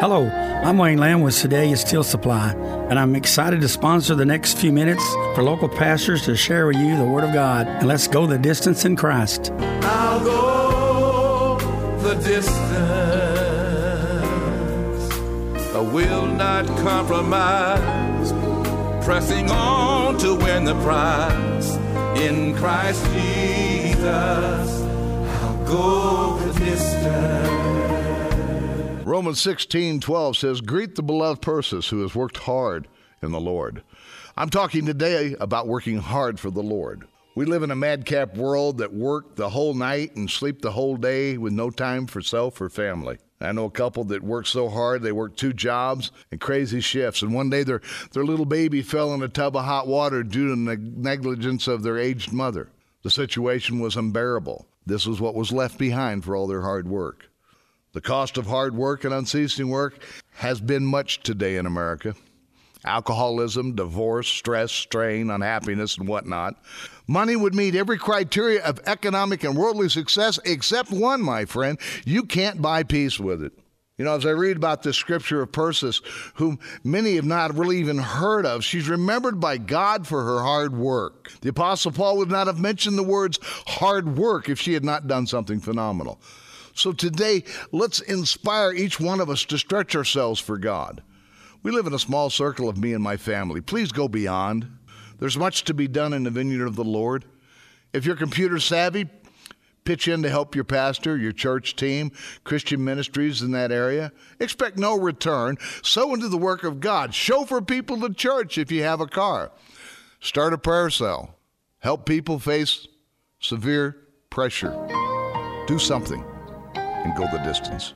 Hello, I'm Wayne Lamb with Sedalia Steel Supply, and I'm excited to sponsor the next few minutes for local pastors to share with you the Word of God. And let's go the distance in Christ. I'll go the distance. I will not compromise, pressing on to win the prize. In Christ Jesus, I'll go the distance. Romans 16:12 says, "Greet the beloved Persis who has worked hard in the Lord." I'm talking today about working hard for the Lord. We live in a madcap world that work the whole night and sleep the whole day with no time for self or family. I know a couple that work so hard they work 2 jobs and crazy shifts, and one day their little baby fell in a tub of hot water due to the negligence of their aged mother. The situation was unbearable. This was what was left behind for all their hard work. The cost of hard work and unceasing work has been much today in America. Alcoholism, divorce, stress, strain, unhappiness, and whatnot. Money would meet every criteria of economic and worldly success except one, my friend. You can't buy peace with it. You know, as I read about this scripture of Persis, whom many have not really even heard of, she's remembered by God for her hard work. The Apostle Paul would not have mentioned the words hard work if she had not done something phenomenal. So today, let's inspire each one of us to stretch ourselves for God. We live in a small circle of me and my family. Please go beyond. There's much to be done in the vineyard of the Lord. If you're computer savvy, pitch in to help your pastor, your church team, Christian ministries in that area. Expect no return. Sow into the work of God. Chauffeur people to church if you have a car. Start a prayer cell. Help people face severe pressure. Do something and go the distance.